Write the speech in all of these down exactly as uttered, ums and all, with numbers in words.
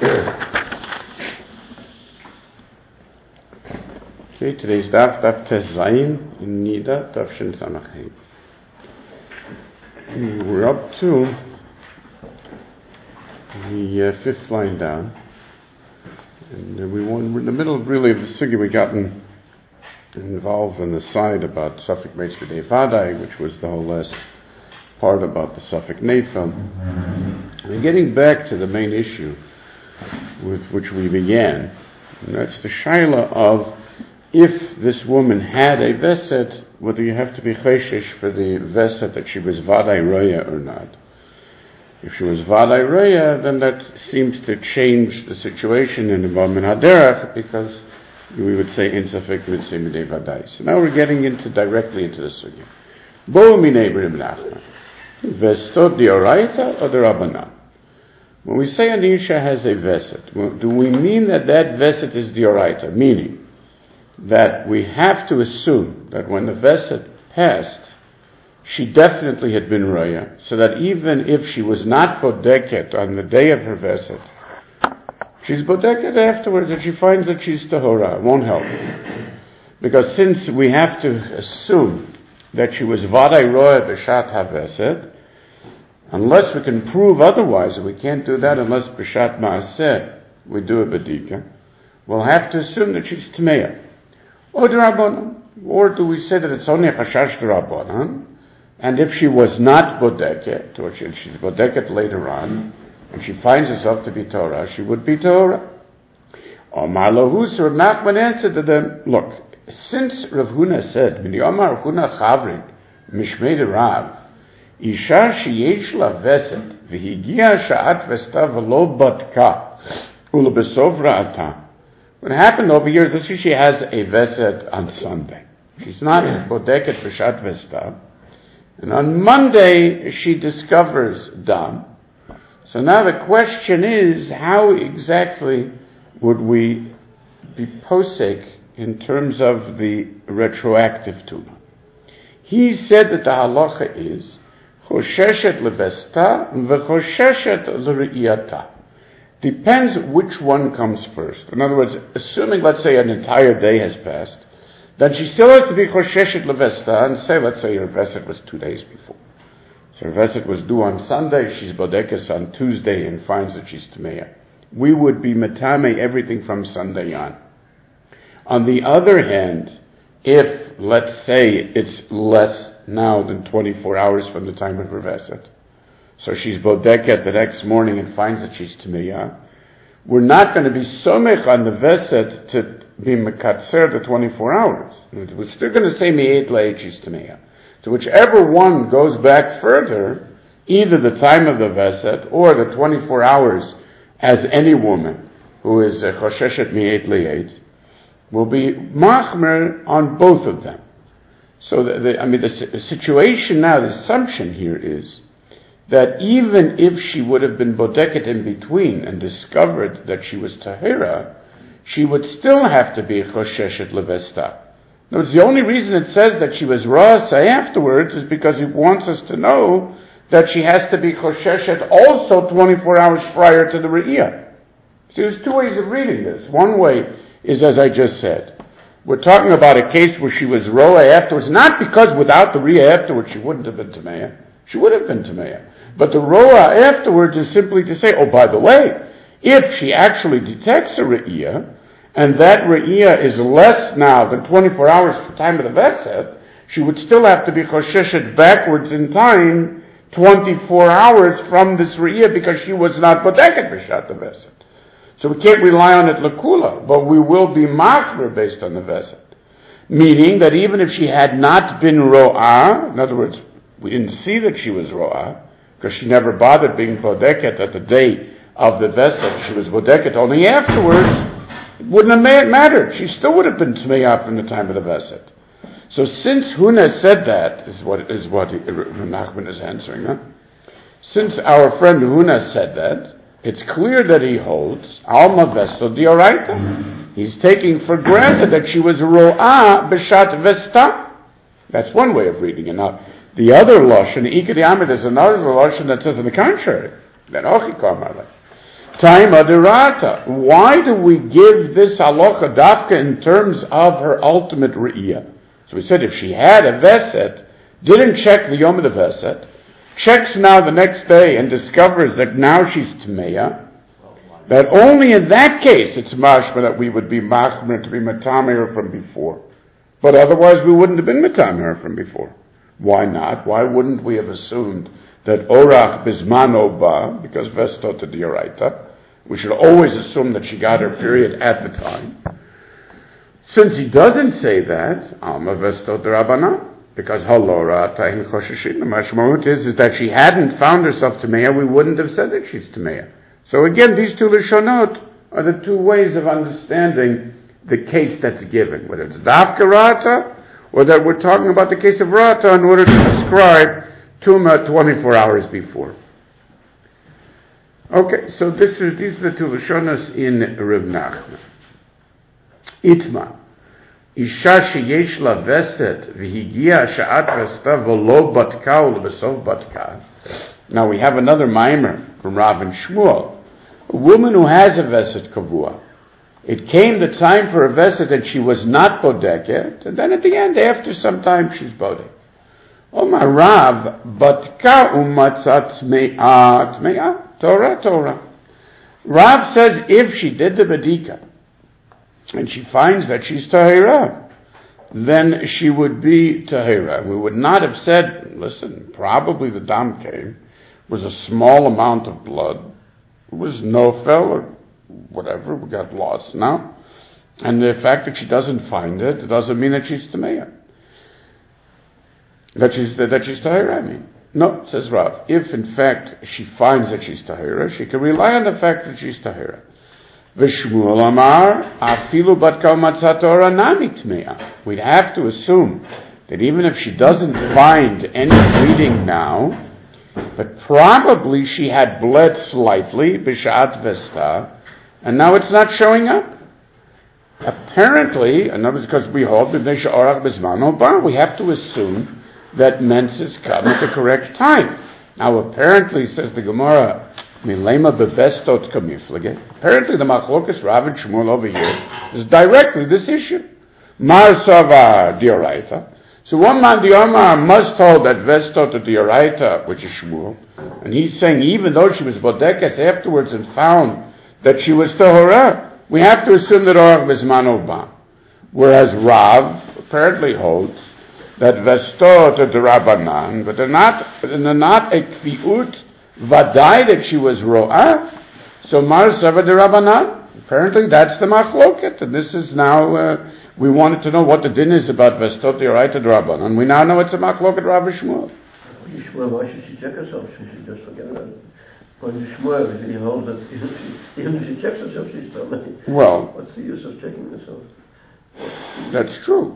Okay, today's daf, daf tes zayin, in Nida, daf shin samachay. We're up to the uh, fifth line down, and uh, we want, we're in the middle of really of the sugya. We gotten involved on the side about Suffolk Meitz B'dei Vadai, which was the whole last part about the Suffolk Nefel. And getting back to the main issue with which we began, and that's the shaila of if this woman had a veset, whether you have to be cheshish for the veset that she was vadai roya or not. If she was vadai roya, then that seems to change the situation in the moment haderach, because we would say in safek mitzvah midei vadai. So now we're getting into directly into the sugya. Bo minei b'rim nachman. Vestot dioraita or the rabbanan? When we say an isha has a veset, do we mean that that veset is dioraita? Meaning that we have to assume that when the veset passed, she definitely had been roya, so that even if she was not bodeket on the day of her veset, she's bodeket afterwards, and she finds that she's tahora. It won't help. Because since we have to assume that she was vaday roya b'shat ha-veset, unless we can prove otherwise, and we can't do that unless b'shat ma'aseh, we do a bedika, we'll have to assume that she's tmeya. Or or do we say that it's only a chashash d'rabbanan, and if she was not bodeket, or she, she's bodeket later on, and she finds herself to be Torah, she would be Torah. Or Marlohus, Rav Nachman answered to them, look, since Rav Huna said, Min Yomar Huna Chavrin, Mishmei de Rav, Isha sheyesh la veset, v'higia sha'at vesta v'lo batka, ulebesov ra'ata. What happened over here is that she has a veset on Sunday. She's not bodeket b'shat vesta. And on Monday, she discovers dam. So now the question is, how exactly would we be posek in terms of the retroactive tuma? He said that the halacha is, chosheshet levesta v'chosheshet l're'iyata. Depends which one comes first. In other words, assuming, let's say, an entire day has passed, then she still has to be chosheshet levesta and say, let's say her veset was two days before. So her veset was due on Sunday, she's bodekes on Tuesday and finds that she's tmeya. We would be metame everything from Sunday on. On the other hand, if, let's say, it's less now than twenty-four hours from the time of her veset, so she's bodeket the next morning and finds that she's tmeya, we're not going to be somech on the veset to be mekatzer the twenty-four hours. We're still going to say mi'et la'et she's tmeya. So whichever one goes back further, either the time of the veset or the twenty-four hours as any woman who is a chosheshet mi'et la'et, will be machmer on both of them. So the, the, I mean, the, the situation now, the assumption here is that even if she would have been bodeket in between and discovered that she was tahira, she would still have to be chosheshet levesta. In other words, the only reason it says that she was rasa afterwards is because it wants us to know that she has to be chosheshet also twenty-four hours prior to the re'iyah. So there's two ways of reading this. One way is, as I just said, we're talking about a case where she was roa afterwards, not because without the re'iyah afterwards she wouldn't have been tameya. She would have been tameya. But the roa afterwards is simply to say, oh, by the way, if she actually detects a re'iyah, and that re'iyah is less now than twenty-four hours from the time of the veset, she would still have to be chosheshet backwards in time, twenty-four hours from this re'iyah, because she was not bodeket b'shat the veset. So we can't rely on it lakula, but we will be machmer based on the veset. Meaning that even if she had not been ro'ah, in other words, we didn't see that she was ro'ah, because she never bothered being bodeket at the day of the veset, she was bodeket only afterwards, it wouldn't have mattered. She still would have been tmeya from the time of the veset. So since Huna said that, is what is what he, Nachman is answering, huh? Since our friend Huna said that, it's clear that he holds alma vesto dioraita. He's taking for granted that she was ro'ah b'shat vesta. That's one way of reading it. Now, the other lashon, ikad yamid, is another lashon that says on the contrary. That ochi kamarle. Time adirata. Why do we give this halacha dafka in terms of her ultimate re'iyah? So we said if she had a veset, didn't check the yom of the veset, checks now the next day and discovers that now she's tmeya, that only in that case it's mashma that we would be machmer to be matamir from before. But otherwise we wouldn't have been matamir from before. Why not? Why wouldn't we have assumed that orach bismano ba, because vestot to dioraita, we should always assume that she got her period at the time. Since he doesn't say that, alma vestot rabbanan, because halora ta'in chosheshin, the mashmahut is, is that she hadn't found herself Tameya, we wouldn't have said that she's Tameya. So again, these two lishonot are the two ways of understanding the case that's given, whether it's dafka rata, or that we're talking about the case of rata in order to describe Tuma twenty-four hours before. Okay, so this is, these are the two Lashonas in Rav Nachman. Itma. Isha sheyesh la veset v'higia sha'at vesta v'lo batka u'lebesov batka. Now we have another mimer from Rav and Shmuel. A woman who has a veset kavua. It came the time for a veset and she was not bodeket, and then at the end, after some time, she's bodek. Omar Rav, batka umatzat tme'ah, tme'ah, Torah, Torah. Rav says if she did the bedika, and she finds that she's tahira, then she would be tahira. We would not have said, listen, probably the dam came, was a small amount of blood, it was nofel or whatever, we got lost now. And the fact that she doesn't find it, it doesn't mean that she's tameya. That she's, that she's tahira, I mean. No, says Rav, if in fact she finds that she's tahira, she can rely on the fact that she's tahira. V'shmuel amar, afilu bat kal matzat Torah nami tmeya. We'd have to assume that even if she doesn't find any bleeding now, but probably she had bled slightly, b'sha'at vesta, and now it's not showing up. Apparently, in other words, because we hold b'nei she'orach b'zmano ba, we have to assume that menses come at the correct time. Now apparently, says the Gemara, milema bevestot kamiflige. Apparently the machlokas Rav and Shmuel over here is directly this issue. Mar savar dioraita. So one man, the Omar, must hold that vestot to dioraita, which is Shmuel, and he's saying even though she was bodekes afterwards and found that she was tahora, we have to assume that orach bezmano ba. Whereas Rav apparently holds that vestot to derabanan, but they're not, they're not a kviut vadai that she was ro'ah. So mar sava derabanan. Apparently that's the machloket, and this is now. Uh, we wanted to know what the din is about vestot deraita derabanan. We now know it's a machloket Rav Shmuel. Shmuel, why should she check herself? Should she just forget about it? When Shmuel, he holds that even if she checks herself, she's still many. Well, what's the use of checking herself? That's true.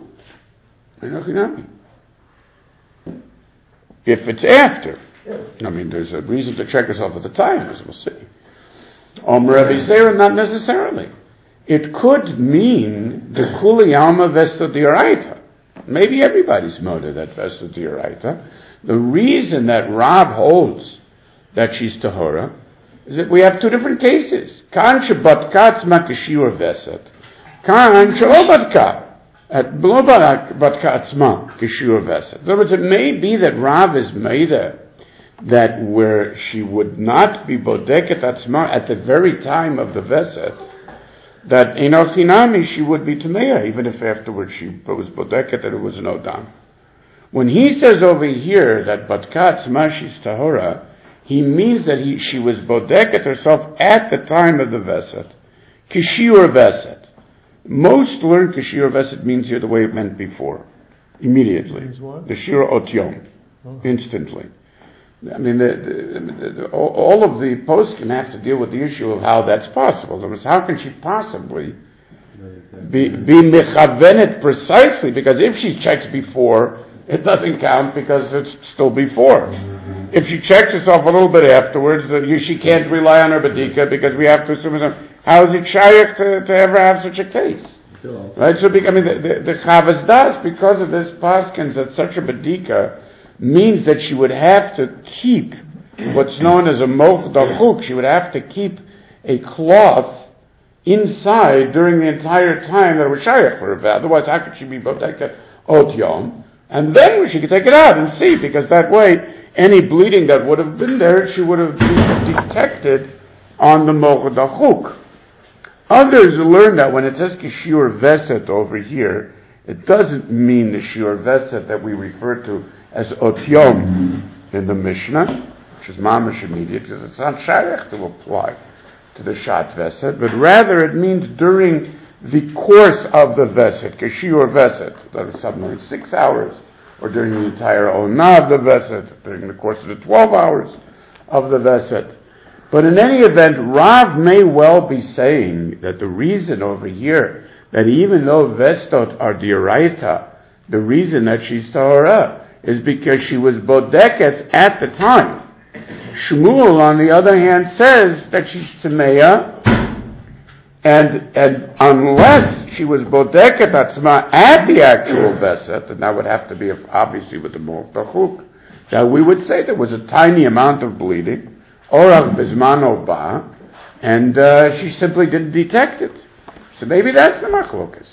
If it's after, yeah. I mean, there's a reason to check yourself at the time, as we'll see. Om Rabbi Zera, not necessarily. It could mean the Kuli Alma Vesta Dioraita. Maybe everybody's motive that Vesta Dioraita. The reason that Rav holds that she's Tahora is that we have two different cases. Kan shebatkatz makashir Vesat. Kan sheobatka. At below batkatz kashir Vesat. In other words, it may be that Rav is made a that where she would not be bodeket atzma at the very time of the veset, that in Ochinami she would be tameya, even if afterwards she was bodeket and it was no dam. When he says over here that batkat atzma she's tahora, he means that he, she was bodeket herself at the time of the veset, kishir veset. Most learn kishir veset means here the way it meant before, immediately. The shir otyom, oh. Instantly. I mean, the, the, the, all of the posts can have to deal with the issue of how that's possible. In other words, how can she possibly be, be mechavenet precisely? Because if she checks before, it doesn't count because it's still before. Mm-hmm. If she checks herself a little bit afterwards, then she can't rely on her badika because we have to assume, how is it shaykh to, to ever have such a case? Right? So, I mean, the, the, the Chavaz Das, because of this paskins, that such a badika means that she would have to keep what's known as a moch dachuk. She would have to keep a cloth inside during the entire time that it was shayach for her. Otherwise, how could she be bodeket ot yom? And then she could take it out and see, because that way, any bleeding that would have been there, she would have detected on the mochad hachuk. Others learn that when it says kishiur veset over here, it doesn't mean the shiur veset that we refer to as ot yom in the Mishnah, which is mamash immediate, because it's not shayach to apply to the shat veset, but rather it means during the course of the veset, kishiur veset, that is something like six hours, or during the entire onah of the veset, during the course of the twelve hours of the veset. But in any event, Rav may well be saying that the reason over here, that even though vestot are dioraita, the reason that she's tahora is because she was bodekes at the time. Shmuel, on the other hand, says that she's tameya, and, and unless she was bodeket atzma at the actual veset, and that would have to be obviously with the mochad hachuk, that we would say there was a tiny amount of bleeding, orach bizmano ba, and uh, she simply didn't detect it. So maybe that's the machlokas.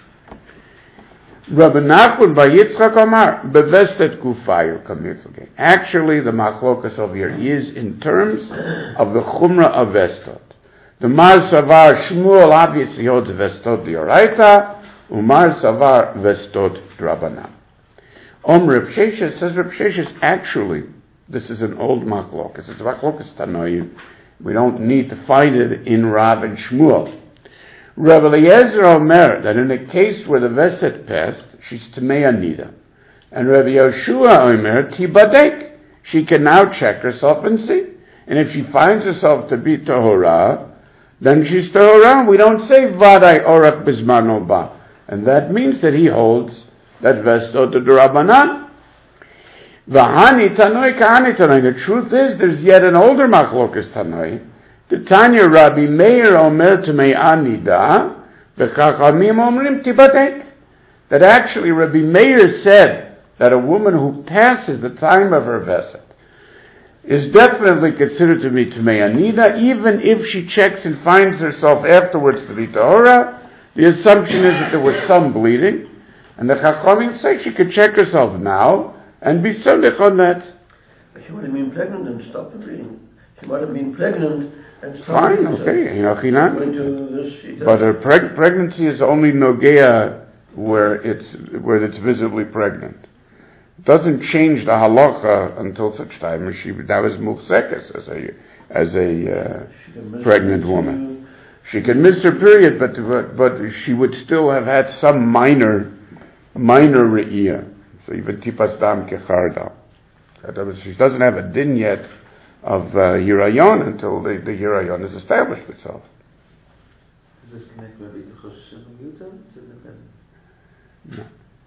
Rabbi Nachman bar Yitzchak Amar bevestet gufayu kamifage. Actually, the machlokas over here is in terms of the chumra of vestot. The Mar Savar Shmuel obviously holds vestot dioraita, Umar Savar vestot drabanan. Om Reb Sheshes says Reb Sheshes actually, this is an old machlokas. It's machlokas tanoim. We don't need to find it in Rav and Shmuel. Reb Eliezer Omer that in a case where the veset passed, she's Tamei Nida. And Reb Yoshua Omer Tibadek. She can now check herself and see. And if she finds herself to be Tahora, then she's Tahora. We don't say Vadai Orak Bizmano Ba. And that means that he holds that Vesto to Durabanan. Vahani Tanoi Kahani Tanoi. The truth is, there's yet an older Machlokas Tanoi. The Tanya Rabbi Meir Omer Tamei Anida, V'chachamim Omrim Tibadek. That actually Rabbi Meir said that a woman who passes the time of her Veset is definitely considered to be Tamei Anida, even if she checks and finds herself afterwards to be Tahora. The assumption is that there was some bleeding, and the Chachamim say she could check herself now and be Samech on that. But she would have been pregnant and stopped the bleeding. She might have been pregnant and stopped Fine, the okay, you know, Chinan. But her preg- pregnancy is only Nogea where it's where it's visibly pregnant. It doesn't change the halacha until such time as she that was mufsekes as a as a uh, pregnant woman. She can miss her period, but, but but she would still have had some minor minor re'iyah. So even tipas dam kecharda. She doesn't have a din yet of uh, hirayon until the, the hirayon is established itself. Is this connected with the Choshen Yutam? No.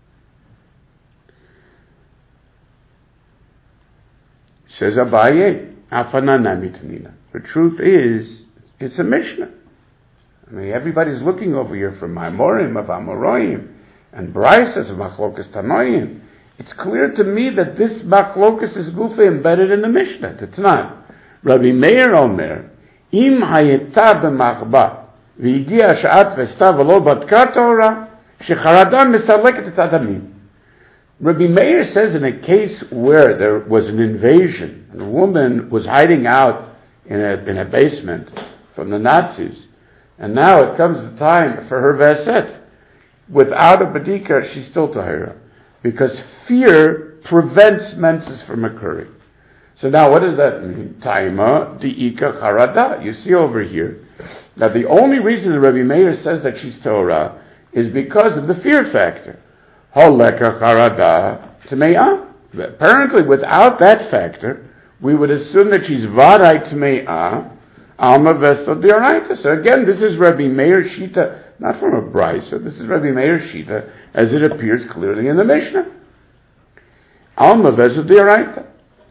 Says Abaye, Afanana mitnina. The truth is, it's a Mishnah. I mean, everybody's looking over here from Maimorim of Amoroim and Bryces of Machlokas Tanoim. It's clear to me that this Machlokas is gufa embedded in the Mishnah. It's not. Rabbi Meir Omer, Im hayeta b'machba, v'higia sha'at v'esta v'lo batka Torah, shecharada mesaleket et adamim. Rabbi Meir says in a case where there was an invasion, and a woman was hiding out in a, in a basement from the Nazis, and now it comes the time for her veset. Without a badika, she's still tahira, because fear prevents menses from occurring. So now what does that mean? Taima di'ika charada. You see over here that the only reason that Rabbi Meir says that she's Torah is because of the fear factor. Holeka charada tme'ah. Apparently without that factor, we would assume that she's varai tme'ah, alma vesto dioraita. So again, this is Rabbi Meir Shita, not from a brisa. This is Rabbi Meir Shita, as it appears clearly in the Mishnah. Alma vesto dioraita.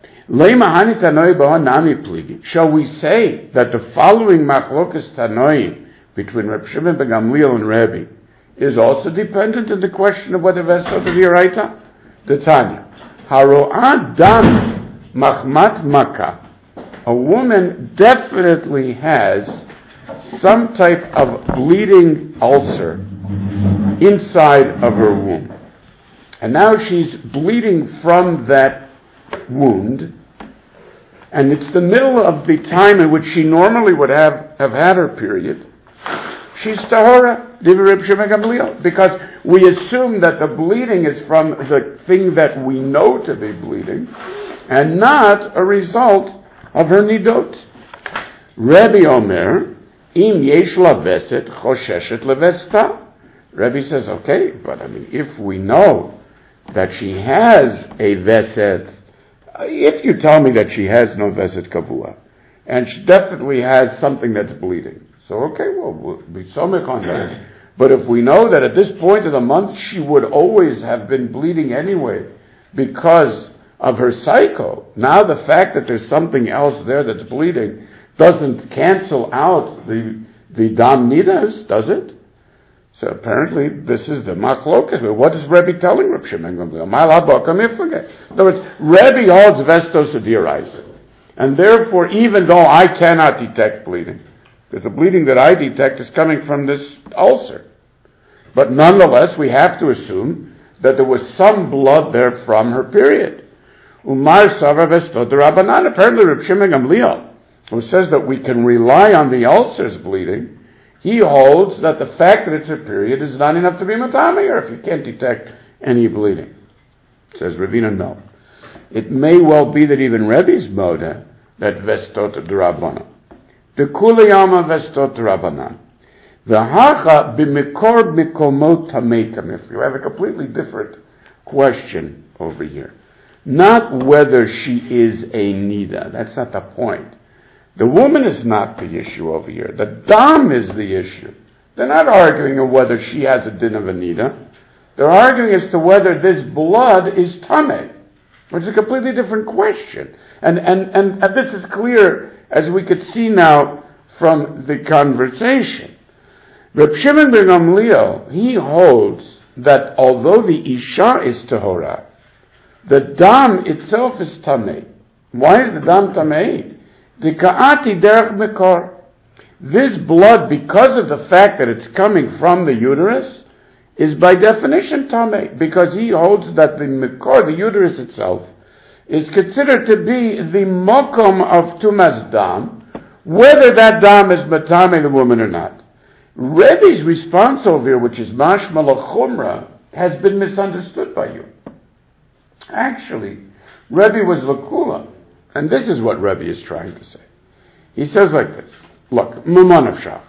Shall we say that the following machlokas tanoi between Reb Shimon ben Gamliel and Rabbi is also dependent on the question of whether vesot of Yoraita? The Tanya. Haro'ah dam machmat makkah. A woman definitely has some type of bleeding ulcer inside of her womb. And now she's bleeding from that wound, and it's the middle of the time in which she normally would have, have had her period. She's tahora, because we assume that the bleeding is from the thing that we know to be bleeding, and not a result of her nidot. Rebbe Omer, im yesh laveset chosheshet levesta. Rebbe says, okay, but I mean, if we know that she has a veset, if you tell me that she has no veset kavua, and she definitely has something that's bleeding, so okay, well, we'll be somech on that. But if we know that at this point of the month she would always have been bleeding anyway because of her cycle, now the fact that there's something else there that's bleeding doesn't cancel out the the dam nidas, does it? So apparently this is the machlokas. But what is Rebbe telling Reb Shimon Gamliel? In other words, Rebbe holds vestos adiraisa. And therefore, even though I cannot detect bleeding, because the bleeding that I detect is coming from this ulcer, but nonetheless, we have to assume that there was some blood there from her period. Umar Sava Vestot Rabbanan. Apparently, Reb Shimon Gamliel, who says that we can rely on the ulcer's bleeding, he holds that the fact that it's a period is not enough to be matami, or if you can't detect any bleeding. Says Ravina, no. It may well be that even Rebbe's moda, that vestot d'Rabbanan. The kuliyama vestot d'Rabbanan. The hacha b'mikor mikomot tamekam. You have a completely different question over here. Not whether she is a nida. That's not the point. The woman is not the issue over here. The dam is the issue. They're not arguing on whether she has a din of a nida. They're arguing as to whether this blood is tameh, which is a completely different question. And, and, and, and this is clear, as we could see now from the conversation. Reb Shimon ben Gamliel, he holds that although the isha is tahora, the dam itself is tameh. Why is the dam tameh? The ka'ati derech mikor. This blood, because of the fact that it's coming from the uterus, is by definition tameh, because he holds that the mikor, the uterus itself, is considered to be the mokom of tumas dam, whether that dam is matame the woman or not. Rebbe's response over here, which is mashma l'chumra, has been misunderstood by you. Actually, Rebbe was lakula. And this is what Rebbe is trying to say. He says like this. Look, Muman of Shach.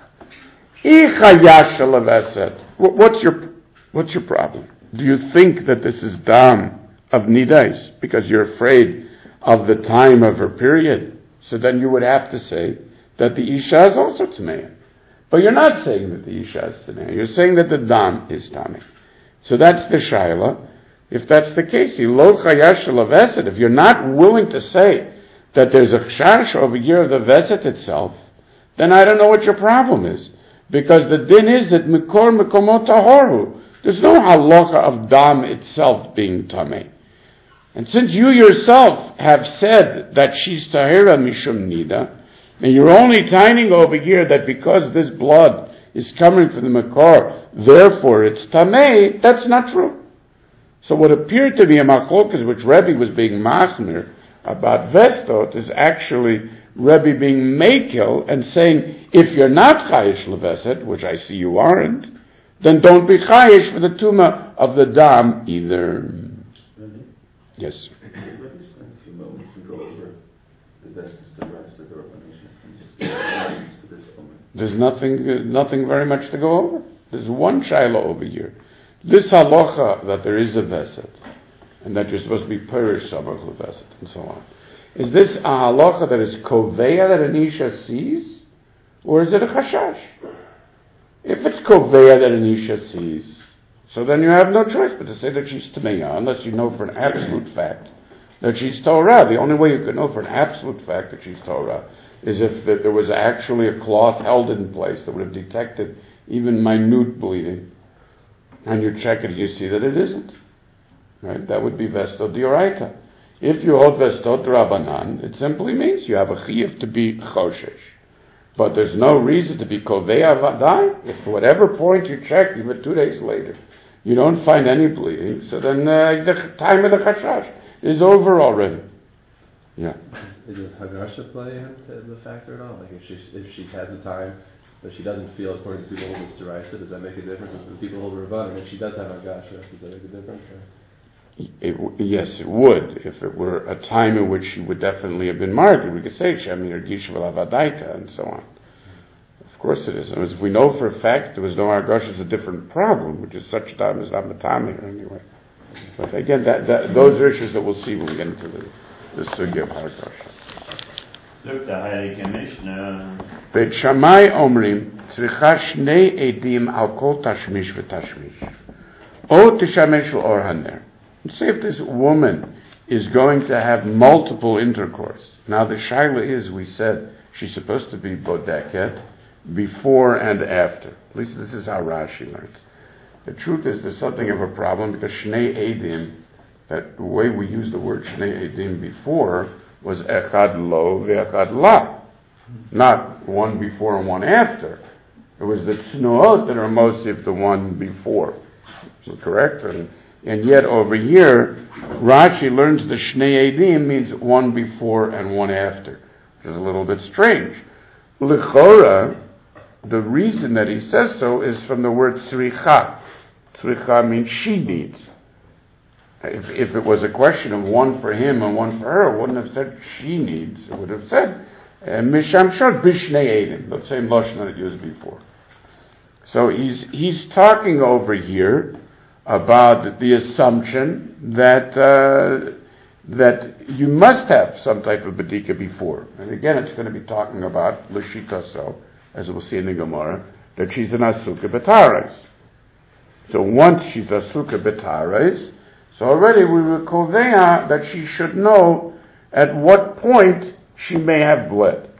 What's your, what's your problem? Do you think that this is dam of nidais because you're afraid of the time of her period? So then you would have to say that the isha is also tameya. But you're not saying that the isha is tameya. You're saying that the dam is tameya. So that's the shaila. If that's the case, if you're not willing to say that there's a chash over here of the veset itself, then I don't know what your problem is. Because the din is that mikor mikomot tahoru. There's no halacha of dam itself being tameh. And since you yourself have said that she's tahira mishum nida, and you're only tining over here that because this blood is coming from the mikor, therefore it's tameh, that's not true. So what appeared to be a machlokas, which Rebbe was being machmir about vestot, is actually Rebbe being makil and saying, if you're not chayish leveset, which I see you aren't, then don't be chayish for the tuma of the dam either. Really? Yes. Rebbe spent a few moments to go over the vestos to rest of the Rabbanation and just lines for this moment. There's nothing, uh, nothing very much to go over. There's one shaila over here. This halacha that there is a veset, and that you're supposed to be perish samach leveset, and so on. Is this a halacha that is koveya that an isha sees, or is it a chashash? If it's koveya that an isha sees, so then you have no choice but to say that she's tameya, unless you know for an absolute fact that she's Torah. The only way you can know for an absolute fact that she's Torah is if that there was actually a cloth held in place that would have detected even minute bleeding. And you check it, you see that it isn't. Right? That would be Vestot Dioraita. If you hold Vestot Rabbanan, it simply means you have a chiyuv to be choshesh. But there's no reason to be Kovea Vadai. If whatever point you check, even two days later, you don't find any bleeding, so then uh, the time of the Chashash is over already. Yeah. Does Hagarsha play into the factor at all? Like if she if she has the time, but she doesn't feel according to people who hold Misteraisa, does that make a difference? If the people hold Rabban, and if she does have Hagarsha, does that make a difference? Or? It, yes, it would. If it were a time in which she would definitely have been martyred, we could say Shemir Gishval Avadaita and so on. Of course it is. And if we know for a fact there was no Hagarsha, it's a different problem, which is such a time as not Matami anyway. But again, that, that those are issues that we'll see when we get into the, the Sugya of Hagarsha. Look, the Heilige Mishnah. Beit Shammai Omrim, Tzricha Shnei Edim Al Kol Tashmish V'Tashmish. O Tishamesh Or Haner. Say if this woman is going to have multiple intercourse. Now the shaila is, we said, she's supposed to be bodeket before and after. At least this is how Rashi learns. The truth is there's something of a problem because Shnei Edim, that the way we used the word Shnei Edim before was Echad Lo Ve'echad La. Not one before and one after. It was the Tznuot that are mosif the one before. Is that correct? And, and yet over here, Rashi learns the Shnei Edim means one before and one after, which is a little bit strange. L'chora, the reason that he says so is from the word tzricha. Tzricha means she needs. If, if it was a question of one for him and one for her, it wouldn't have said she needs. It would have said misham shot bishnei edim, the same lashon that it used before. So he's he's talking over here about the assumption that uh, that you must have some type of bedika before. And again, it's going to be talking about l'shita so, as we'll see in the Gemara, that she's an asuka betares. So once she's asuka betares, so already we will kovea that she should know at what point she may have bled.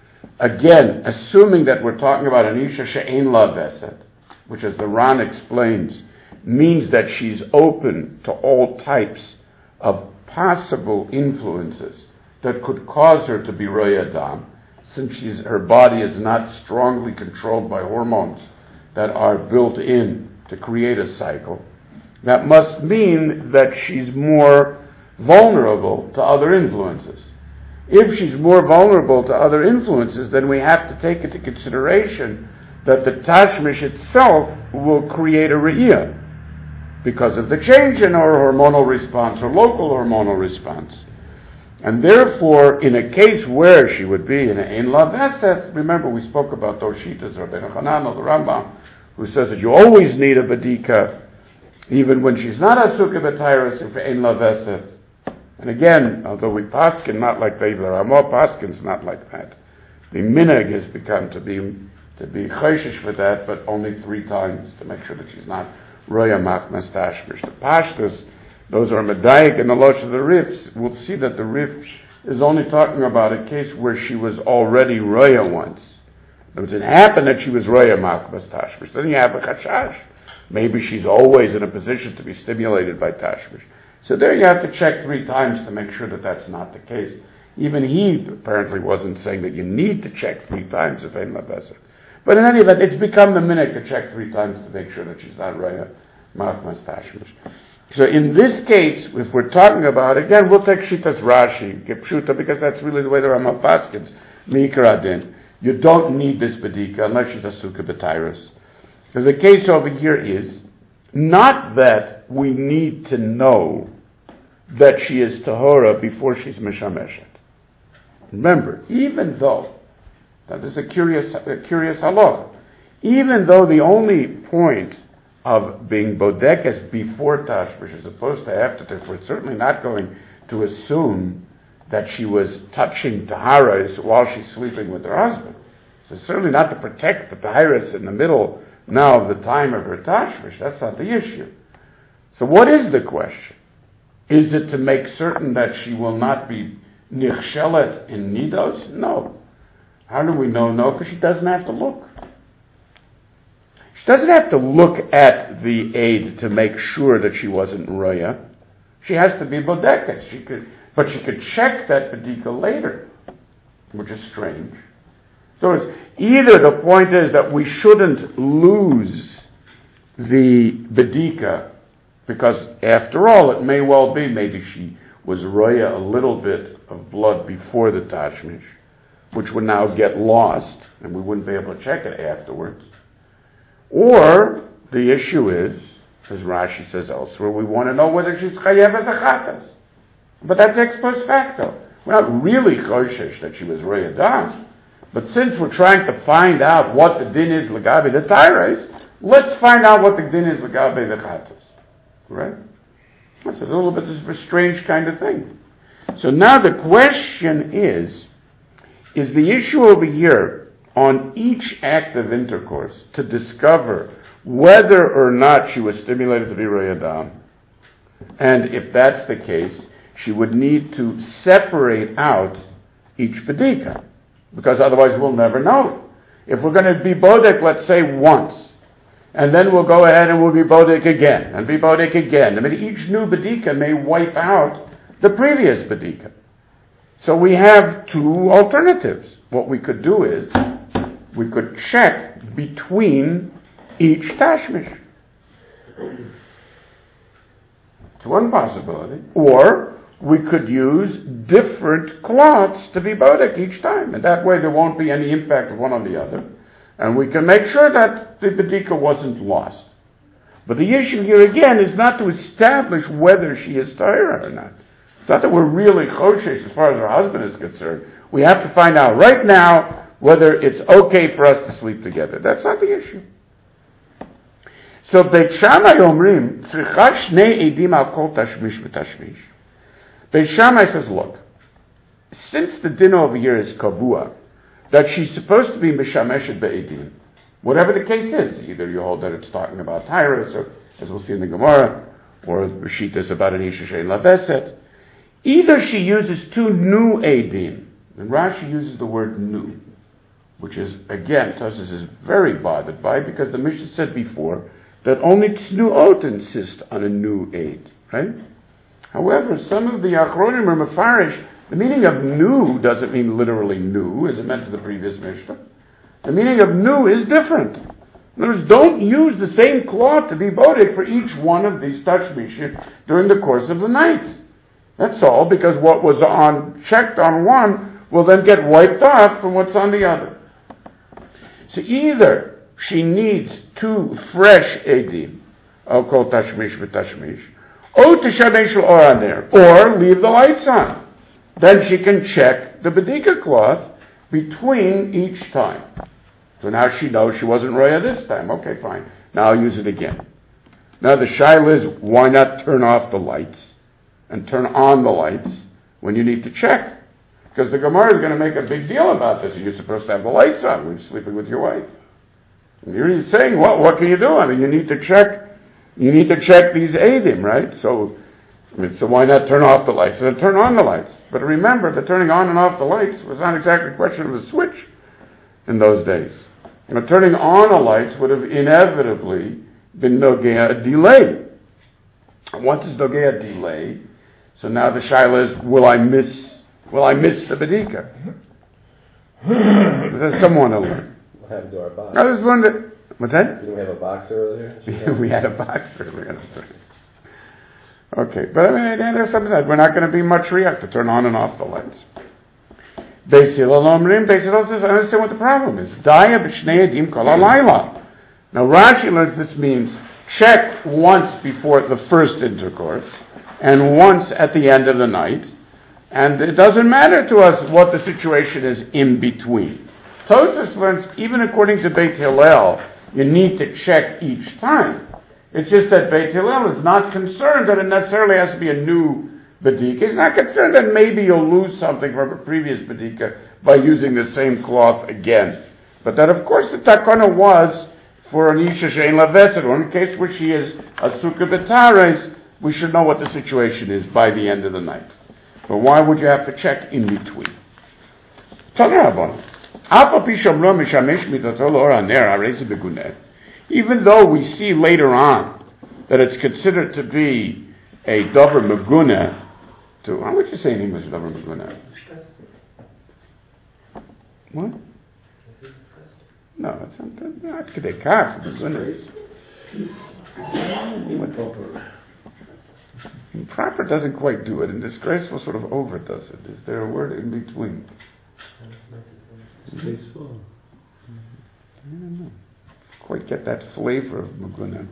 Again, assuming that we're talking about an isha she'ein la vesed, which as the Ran explains, means that she's open to all types of possible influences that could cause her to be roya dam, since she's, her body is not strongly controlled by hormones that are built in to create a cycle. That must mean that she's more vulnerable to other influences. If she's more vulnerable to other influences, then we have to take into consideration that the tashmish itself will create a re'iyah because of the change in her hormonal response or local hormonal response. And therefore, in a case where she would be in an la vesed, remember we spoke about those shitas, Rabbeinu Hanan or the Rambam, who says that you always need a badika, even when she's not asuka b'tairas, if ein la vesed. And again, although we paskin not like the Ramah paskins not like that, the minhag has become to be to be chayshish for that, but only three times to make sure that she's not roya machmas tashmish. The pashtus, those are medayik and the losh of the rifs. We'll see that the rif is only talking about a case where she was already roya once. It didn't happen that she was roya machmas tashmish. Then you have a chashash. Maybe she's always in a position to be stimulated by tashmish. So there you have to check three times to make sure that that's not the case. Even he apparently wasn't saying that you need to check three times if ain't mabesa. But in any event, it's become the minute to check three times to make sure that she's not raya machmas tashmish. So in this case, if we're talking about, again, we'll take Shitas Rashi, Gepshuta, because that's really the way the Ramah paskins, Mikra Adin. You don't need this bedika unless she's a sukkah b'tyrus. So the case over here is not that we need to know that she is tahora before she's mishameshet. Remember, even though, now this is a curious, a curious halacha, even though the only point of being bodekes before tashmish as opposed to after, we're certainly not going to assume that she was touching taharas while she's sleeping with her husband. So certainly not to protect the taharas in the middle now of the time of her tashmish. That's not the issue. So what is the question? Is it to make certain that she will not be nichshelet in nidos? No. How do we know no? Because she doesn't have to look. She doesn't have to look at the aid to make sure that she wasn't roya. She has to be bodekes. She could, but she could check that bedika later, which is strange. So it's either the point is that we shouldn't lose the bedika, because after all, it may well be maybe she was roya a little bit of blood before the tashmish, which would now get lost, and we wouldn't be able to check it afterwards. Or the issue is, as Rashi says elsewhere, we want to know whether she's chayev as a chatas. But that's ex post facto. We're not really choshesh that she was roya das, but since we're trying to find out what the din is legabe the tyres, let's find out what the din is legabe the chatas. Right? That's a little bit of a strange kind of thing. So now the question is, is the issue over here on each act of intercourse to discover whether or not she was stimulated to be royadam? And if that's the case, she would need to separate out each bedika, because otherwise we'll never know. If we're going to be bodek, let's say once, and then we'll go ahead and we'll be bodek again, and be bodek again. I mean, each new bedika may wipe out the previous bedika. So we have two alternatives. What we could do is, we could check between each tashmish. It's one possibility. Or we could use different cloths to be bodek each time, and that way there won't be any impact of one on the other. And we can make sure that the bedika wasn't lost. But the issue here again is not to establish whether she is tahira or not. It's not that we're really choshesh as far as her husband is concerned. We have to find out right now whether it's okay for us to sleep together. That's not the issue. So Beit Shammai omrim tzricha shnei edim al kol tashmish v'tashmish. Beit Shammai says, look, since the din over here is kavua, that she's supposed to be mishameshet be'edim, whatever the case is, either you hold that it's talking about Tyrus, or as we'll see in the Gemara, or Rashita is about an Isha shein laveset. Either she uses two new edim, and Rashi uses the word new, which is, again, Tosfos is very bothered by, because the Mishnah said before that only tznuot insist on a new aid, right? However, some of the Achronim are mefarish. The meaning of new doesn't mean literally new, as it meant to the previous Mishnah. The meaning of new is different. In other words, don't use the same cloth to be bodek for each one of these tashmishim during the course of the night. That's all, because what was on checked on one will then get wiped off from what's on the other. So either she needs two fresh edim, I'll call tashmish v'tashmish, or tishamesh or on there, or leave the lights on. Then she can check the bedika cloth between each time. So now she knows she wasn't roya this time. Okay, fine. Now I'll use it again. Now the shaila is, why not turn off the lights and turn on the lights when you need to check? Because the Gemara is going to make a big deal about this. You're supposed to have the lights on when you're sleeping with your wife. And you're saying, well, what can you do? I mean, you need to check, you need to check these edim, right? So, I mean, so why not turn off the lights and turn on the lights? But remember, the turning on and off the lights was not exactly a question of a switch in those days. You know, turning on the lights would have inevitably been nogea delay. And once it's nogea delay, so now the shaila is, will I miss, will I miss the bedika? There's someone to learn. What happened to our box? I just wondered, what's that? Didn't we have a box earlier? We had a box earlier. That's right. Okay, but I mean, there's something that we're not going to be much react to turn on and off the lights. Beis Hillel omrim, Beis Hillel says, I understand what the problem is. Daya b'shnei edim kol halayla. Now Rashi learns this means check once before the first intercourse, and once at the end of the night, and it doesn't matter to us what the situation is in between. Tosfos learns, even according to Beit Hillel, you need to check each time. It's just that Beit Hillel is not concerned that it necessarily has to be a new bedika. He's not concerned that maybe you'll lose something from a previous bedika by using the same cloth again. But that, of course, the takana was for an isha shein lavetzet, or in a case where she is a sukkah betares, we should know what the situation is by the end of the night. But why would you have to check in between? Even though we see later on that it's considered to be a davar meguna, to, how would you say in English davar meguna? What? No, it's not, not Kedei Kach. Improper. Improper doesn't quite do it, and disgraceful sort of overdoes it. Is there a word in between? Disgraceful. I don't know. Quite get that flavor of Muguna.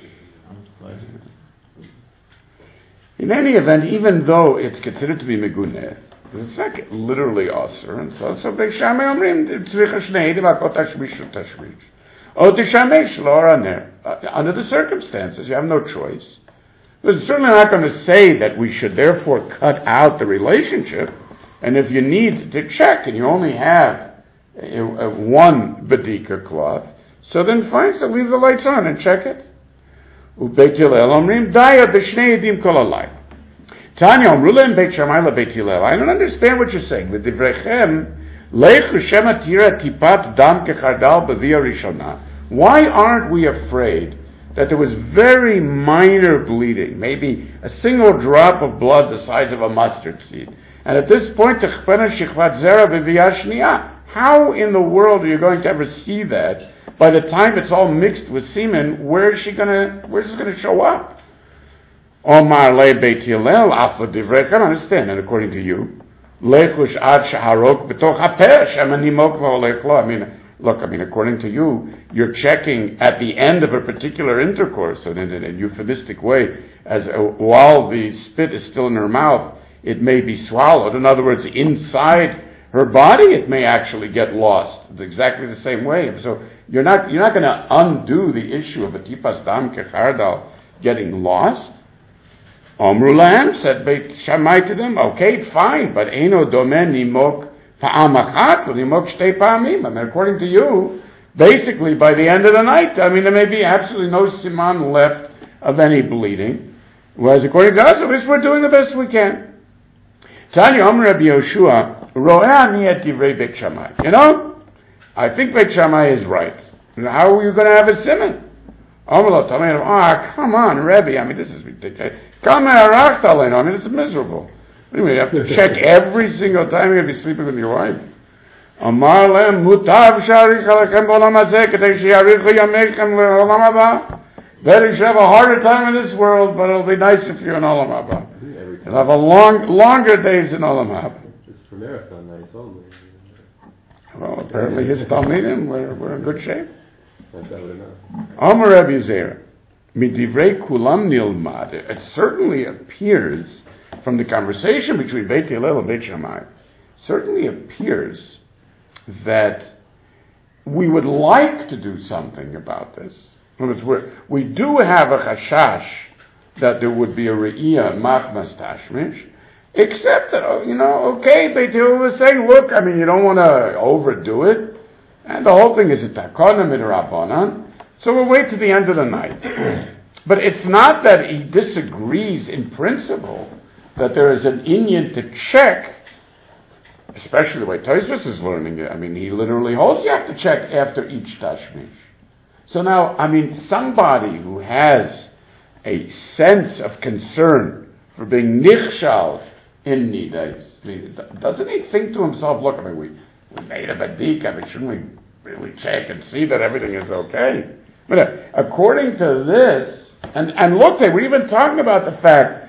In any event, even though it's considered to be Meguneh, it's not literally Osir, and so, so Beis Shammai Omrim, Tzricha Shnei Devakot Tashmish Tashmish. O Tishamei Shlo Aner. Under the circumstances, you have no choice. We're certainly not going to say that we should therefore cut out the relationship, and if you need to check and you only have a, a, one Badika cloth, so then fine, so leave the lights on and check it. Ubeit Hillel Omrim Daya B'Shnei Yedim Kol Halayla. Tanya Omrulem Beit Shammai LaBeit Hillel. I don't understand what you're saying. With Divrechem Leich Shema Tira Tipat Dam Kechardal B'Via Rishona. Why aren't we afraid that there was very minor bleeding, maybe a single drop of blood the size of a mustard seed, and at this point Techpena Shichvat Zera B'Via Shnia? How in the world are you going to ever see that? By the time it's all mixed with semen, where is she gonna, where's it gonna show up? Omar le Beit Hillel, afa divrei, I don't understand, and according to you, lechush ad shaharok b'toch hapeh, shemanimok v'olech lo. I mean, look, I mean, according to you, you're checking at the end of a particular intercourse, so in a euphemistic way, as a, while the spit is still in her mouth, it may be swallowed. In other words, inside her body, it may actually get lost. It's exactly the same way. So you're not you're not going to undo the issue of a tipas dam kechardal getting lost. Omrulam, said Beit Shammai to them, okay, fine, but eno domen nimok pa'am achat nimok shtei pa'amim. I mean, according to you, basically by the end of the night, I mean, there may be absolutely no siman left of any bleeding. Whereas according to us, at least we're doing the best we can. Tanya Omer Rabbi Yoshua. You know, I think Beit Shammai is right. How are you going to have a simon? Ah, come on, Rebbe. I mean, this is ridiculous. Come I mean, it's miserable. Anyway, you have to check every single time you're going to be sleeping with your wife. Amar lem mutav sharich alechem b'olam hazeh kedei sheyarichu yamechem le'olam haba. Better you should have a harder time in this world, but it'll be nicer for you in olam haba. You'll have a long, longer days in olam haba. For marathon nights only. Well, apparently his Talmidim were, were in good shape. Like that would enough. Amar Rabbi Zera, midivrei kulam nilmad. It certainly appears from the conversation between Beit Hillel and Beit Shammai, certainly appears that we would like to do something about this. In other words, we do have a chashash that there would be a re'iyah machmas tashmish. Except that, you know, okay, Beit Hillel was saying, look, I mean, you don't want to overdo it. And the whole thing is a takana midrabanan. So we'll wait to the end of the night. But it's not that he disagrees in principle that there is an inyan to check, especially the way Tosfos is learning it. I mean, he literally holds you have to check after each tashmish. So now, I mean, somebody who has a sense of concern for being nichshal in nidas, I mean, doesn't he think to himself, look, I mean, we, we made a badik, I mean, shouldn't we really check and see that everything is okay? But uh, according to this, and, and look, they were even talking about the fact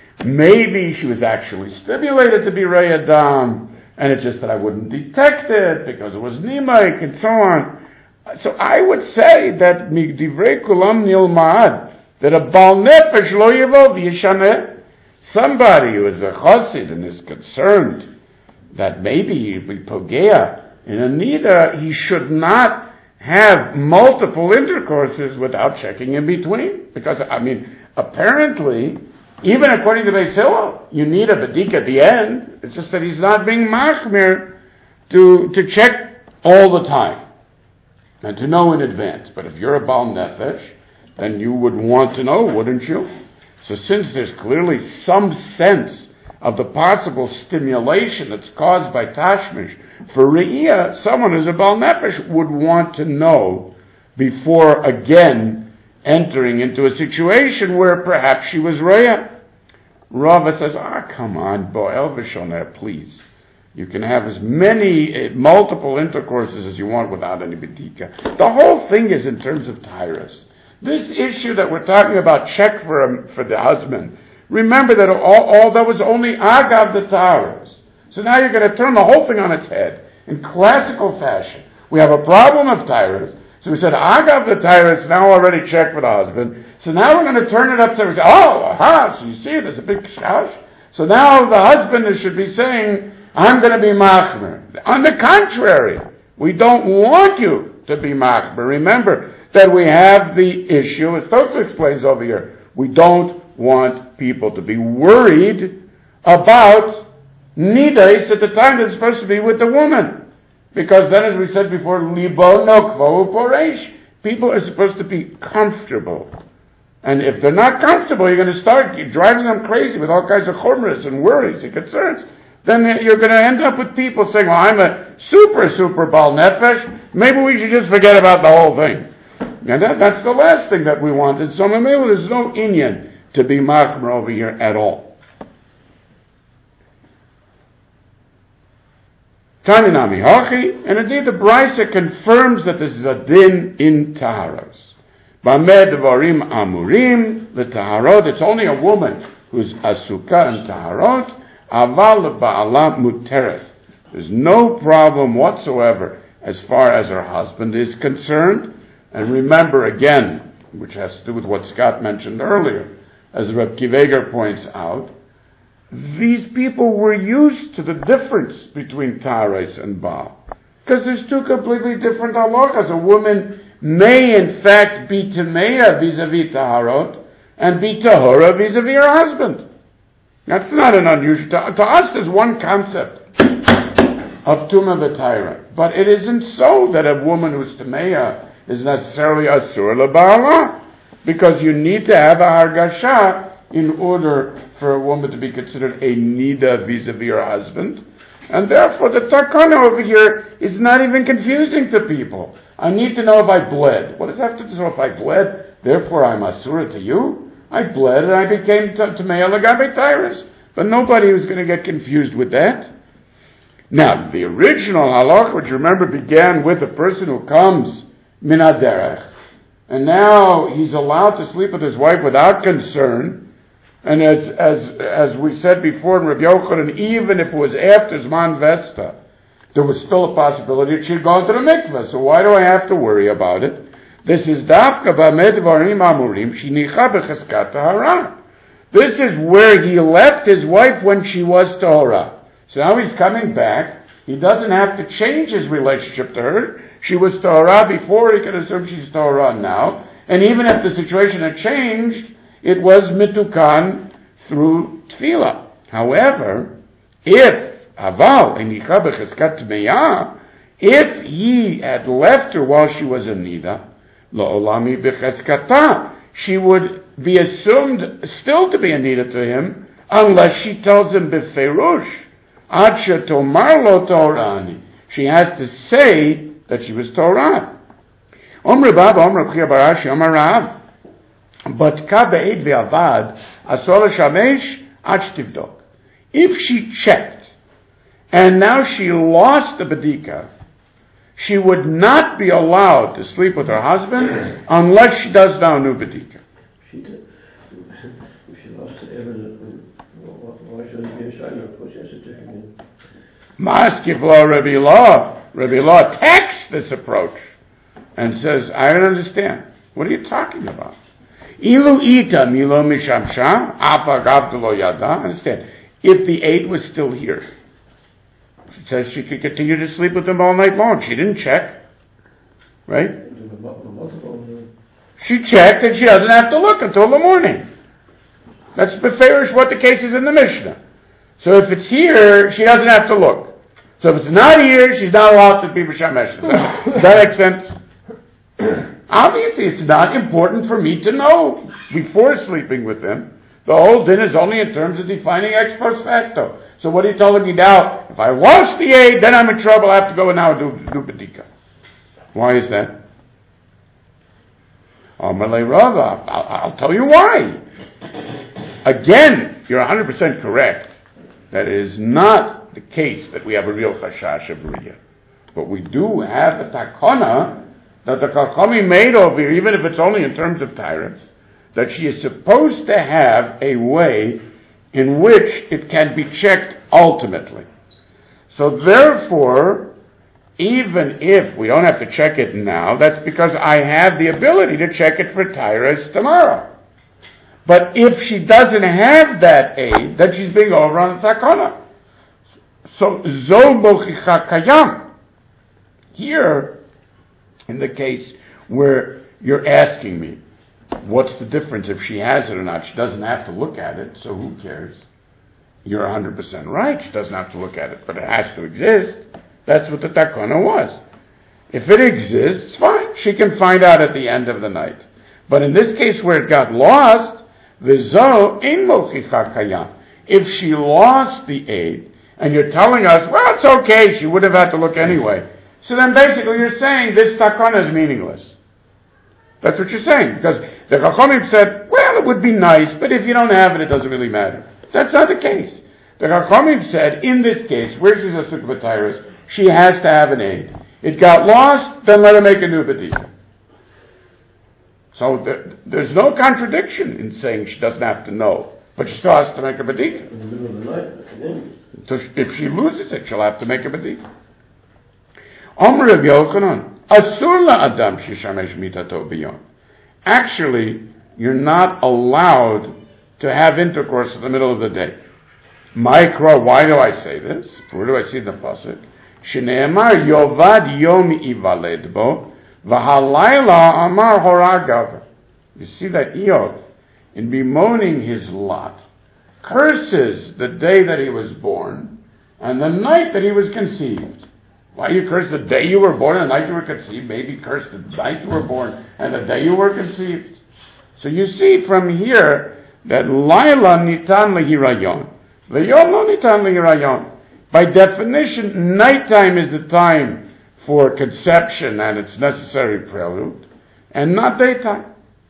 maybe she was actually stimulated to be Rayadam, and it's just that I wouldn't detect it because it was Nimaik and so on. So I would say that Migdivrei Kulam Nilmad, that a Bal Nefesh Lo Yevov Yishaneh, somebody who is a chassid and is concerned that maybe he'd be pogea in a nida, he should not have multiple intercourses without checking in between. Because, I mean, apparently, even according to Beis Hillel, you need a badik at the end. It's just that he's not being machmir to, to check all the time and to know in advance. But if you're a Baal Nefesh, then you would want to know, wouldn't you? So since there's clearly some sense of the possible stimulation that's caused by tashmish, for Re'iyah, someone who's a Baal Nefesh would want to know before again entering into a situation where perhaps she was Re'iyah. Rava says, ah, come on, Bo'el V'shoneh, please. You can have as many, uh, multiple intercourses as you want without any bedika. The whole thing is in terms of tyrus. This issue that we're talking about, check for um, for the husband. Remember that all, all that was only agav the tyrus. So now you're going to turn the whole thing on its head in classical fashion. We have a problem of tyrus. So we said agav the tyrus now already checked for the husband. So now we're going to turn it up to, oh, aha, so you see there's a big shoush. So now the husband should be saying, I'm going to be machmer. On the contrary, we don't want you to be machmer. Remember that we have the issue, as Tosfos explains over here, we don't want people to be worried about nidas at the time they're supposed to be with the woman. Because then, as we said before, libo nokvo poresh. People are supposed to be comfortable. And if they're not comfortable, you're going to start driving them crazy with all kinds of chumras and worries and concerns. Then you're going to end up with people saying, well, I'm a super, super bal nefesh. Maybe we should just forget about the whole thing. And that, that's the last thing that we wanted. So maybe there's no inyan to be machmer over here at all. Taninami hachi, and indeed the Brisa confirms that this is a din in taharos. Bamed varim amurim, the taharot, it's only a woman who's asuka and taharot, aval ba'ala muteret. There's no problem whatsoever as far as her husband is concerned. And remember again, which has to do with what Scott mentioned earlier, as Reb Kiveger points out, these people were used to the difference between Taharos and Baal. Because there's two completely different halachas. A woman may in fact be Tameya vis-a-vis Taharot, and be Tahora vis-a-vis her husband. That's not an unusual, to, to us there's one concept of Tumah v'Taira. But it isn't so that a woman who's Tameya is necessarily Asur l'Ba'ala. Because you need to have a Hargasha in order for a woman to be considered a Nida vis-a-vis her husband. And therefore the takana over here is not even confusing to people. I need to know if I bled. What does that have to do if I bled? Therefore I'm Asura to you. I bled and I became Tamei Lagabe Tyrus. But nobody was going to get confused with that. Now, the original halach, which remember began with a person who comes min haderech, and now he's allowed to sleep with his wife without concern. And as as as we said before in Rabbi Yochanan, even if it was after Zman Vesta, there was still a possibility that she'd gone to the mikveh. So why do I have to worry about it? This is dafka b'amed varim amurim shinicha b'cheskat tahara. This is where he left his wife when she was tahora. So now he's coming back. He doesn't have to change his relationship to her. She was tahora before, he can assume she's tahora now. And even if the situation had changed, it was mitukan through tefillah. However, if aval enicha b'cheskat tmeya, if he had left her while she was a nida, lo'olami b'cheskata, she would be assumed still to be a nida to him, unless she tells him b'ferush, ad shetomar lo torani. She has to say that she was Torah. Omre Baba, Omre Chia Barashi, Omar Rav. But ka be'ed ve'avad, asor shamesh ad shtivdok. If she checked, and now she lost the bedika, she would not be allowed to sleep with her husband unless she does now a new bedika. She did. If she lost the evidence, why should it be a sign of course she has a certificate? Maskif lo Rabbi Law. Rabbi Law attacks this approach and says, I don't understand. What are you talking about? Ilu ita milo mishamsha, apa gavdalo yada. Understand. If the aid was still here, it says she could continue to sleep with him all night long. She didn't check. Right? She checked and she doesn't have to look until the morning. That's beferish what the case is in the Mishnah. So if it's here, she doesn't have to look. So if it's not here, she's not allowed to be b'shamesh. Does that, does that make sense? Obviously, it's not important for me to know before sleeping with him. The whole din is only in terms of defining ex post facto. So what are you telling me now? If I lost the aid, then I'm in trouble. I have to go and now do, do bedika. Why is that? Amalei Rava, I'll, I'll tell you why. Again, you're one hundred percent correct. That it is not the case that we have a real chashash of riyah. But we do have a takana that the Chachamim made over here, even if it's only in terms of tyrants, that she is supposed to have a way in which it can be checked ultimately. So therefore, even if we don't have to check it now, that's because I have the ability to check it for tyrants tomorrow. But if she doesn't have that aid, then she's being over on the takana. So, zo mochicha kayam. Here, in the case where you're asking me, what's the difference if she has it or not? She doesn't have to look at it, so who cares? You're one hundred percent right, she doesn't have to look at it, but it has to exist. That's what the takana was. If it exists, fine, she can find out at the end of the night. But in this case where it got lost, v'zo ein mochicha kayam. If she lost the aid, and you're telling us, well, it's okay, she would have had to look anyway. So then basically you're saying this takana is meaningless. That's what you're saying. Because the Chachamim said, well, it would be nice, but if you don't have it, it doesn't really matter. That's not the case. The Chachamim said, in this case, where she's a sukkah b'tyrus, she has to have an aid. It got lost, then let her make a new b'diyah. So there, there's no contradiction in saying she doesn't have to know, but she still has to make a b'diyah. In the middle of the night, at the end. So if she loses it, she'll have to make a b'diyah. Omer Rav Yochanan, asur la'adam shishamesh mitato biyom. Actually, you're not allowed to have intercourse in the middle of the day. Ma'ikra, why do I say this? Where do I see the pasuk? Shneemar yovad yom ivaled bo, v'halayla amar horagav. You see that Eov, in bemoaning his lot, curses the day that he was born and the night that he was conceived. Why you curse the day you were born and the night you were conceived? Maybe curse the night you were born and the day you were conceived. So you see from here that Laila nitan lehirayon, v'yom lo nitan lehirayon. By definition, nighttime is the time for conception and its necessary prelude, and not daytime.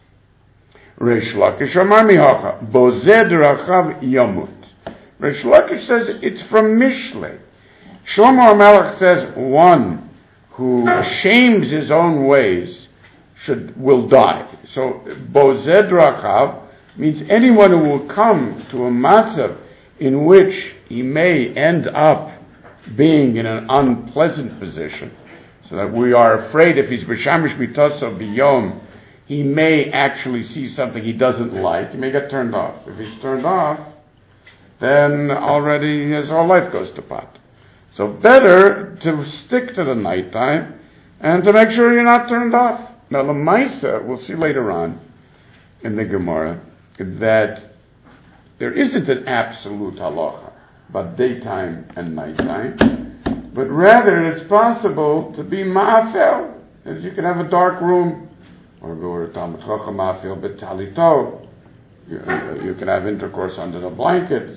Rish Lakish Amar Mihacha, Bozed Rachav Yamut. Rish Lakish says it's from Mishlei. Shlomo HaMelech says one who shames his own ways should will die. So Bozed Rachav means anyone who will come to a matzav in which he may end up being in an unpleasant position, so that we are afraid if he's b'shamish mitoso b'yom, he may actually see something he doesn't like. He may get turned off. If he's turned off, then already his whole life goes to pot. So better to stick to the nighttime and to make sure you're not turned off. Now, Lamaisa, we'll see later on in the Gemara, that there isn't an absolute halacha about daytime and nighttime, but rather it's possible to be ma'afel, as you can have a dark room, or go to Talmud Chacham ma'afel betalito. You can have intercourse under the blankets.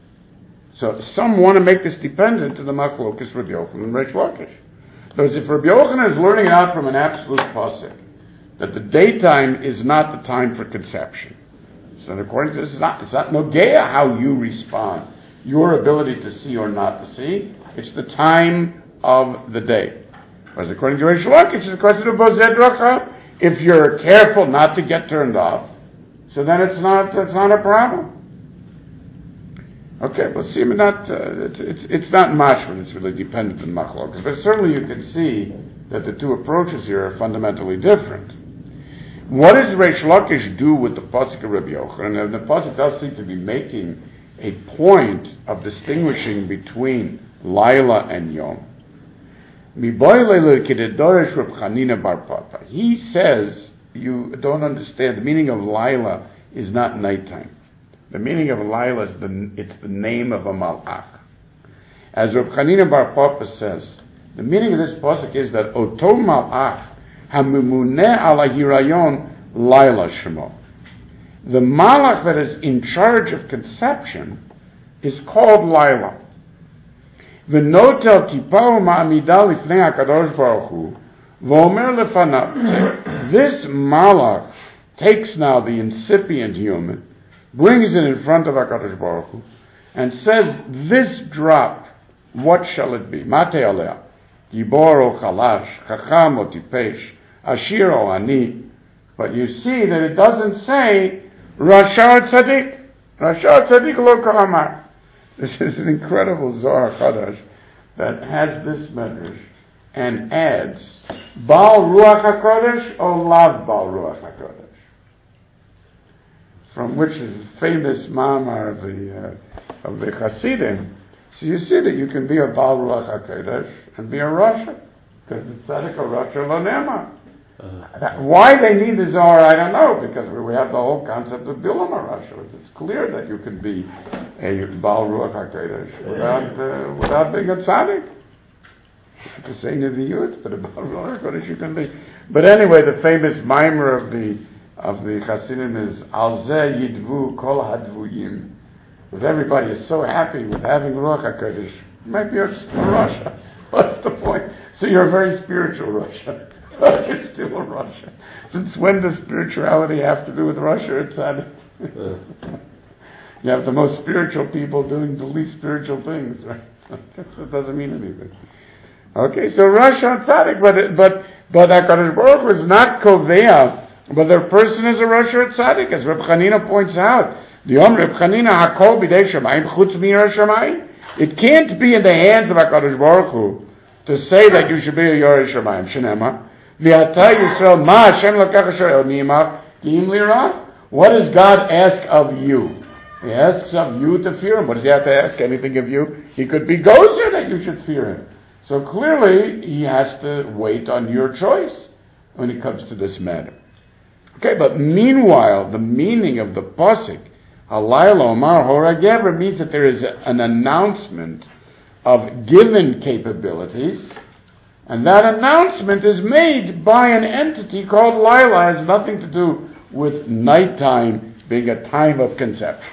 So some want to make this dependent to the Machlokes Rabbi Yochanan and Reish Lakish. Because if Rabbi Yochanan is learning it out from an absolute pasuk, that the daytime is not the time for conception. So according to this, it's not, it's not nogea how you respond, your ability to see or not to see. It's the time of the day. Whereas according to Reish Lakish, it's a question of bozed rachav. If you're careful not to get turned off, so then it's not, it's not a problem. Okay, well, see, not, uh, it's, it's, it's not much when it's really dependent on machlokas, but certainly you can see that the two approaches here are fundamentally different. What does Reish Lakish do with the pasuk of Rabbi Yochanan? And the pasuk does seem to be making a point of distinguishing between Laila and Yom. He says you don't understand. The meaning of Laila is not nighttime. The meaning of Laila is the, it's the name of a malach. As Reb Chanina Bar Papa says, the meaning of this pasuk is that Oto malach hamimune ala hirayon Laila shemo. The malach that is in charge of conception is called Laila. V'notel tipau ma'amida lifnei HaKadosh Baruch Hu v'omer lefanav. This malach takes now the incipient human, brings it in front of HaKadosh Baruch Hu, and says, this drop what shall it be? Mate alea, gibor o chalash, chacham o tipesh, ashir o ani. But you see that it doesn't say Rasha Tzaddik. Rasha Tzaddik lo ka'amar. This is an incredible Zohar Chadash that has this medrash and adds Baal Ruach HaKodesh or Lav Baal Ruach HaKodesh. From which is famous Ma'amar of the uh, of the Hasidim. So you see that you can be a Baal Ruach HaKodesh and be a Rasha, because it's Tzaddik or Rasha lo ne'emar. Uh, Why they need the Zohar, I don't know, because we have the whole concept of Bilam HaRasha. It's clear that you can be a Baal Ruach HaKodesh without uh, without being a tzaddik. To say Nevi'ut, but a Baal Ruach HaKodesh you can be. But anyway, the famous mimer of the of the Hasidim is Al Zeh Yidvu Kol Hadvuyim. Because everybody is so happy with having Ruach HaKodesh. Maybe you're still a Rasha. What's the point? So you're a very spiritual Rasha. You're still a Rasha. Since when does spirituality have to do with Rasha? It's not. You have the most spiritual people doing the least spiritual things, right? I guess it doesn't mean anything. Okay, so Rasha and Tzaddik, but but but HaKadosh Baruch Hu is not Kovea, but the person is a Rasha or Tzaddik, as Reb Chanina points out. The Yom Reb Chanina Hakol B'dei Shamayim Chutz Mi'Yirah Shamayim. It can't be in the hands of HaKadosh Baruch Hu to say that you should be a Yoreh Shamayim. Shenema. V'ata Yisrael Ma Hashem Lokach Asher El Nima Ki'im Lira. What does God ask of you? He asks of you to fear Him. What does He have to ask anything of you? He could be Gozer that you should fear Him. So clearly, He has to wait on your choice when it comes to this matter. Okay, but meanwhile, the meaning of the pasuk Halayla Omar Hora Gever means that there is an announcement of given capabilities, and that announcement is made by an entity called Laila. It has nothing to do with nighttime being a time of conception.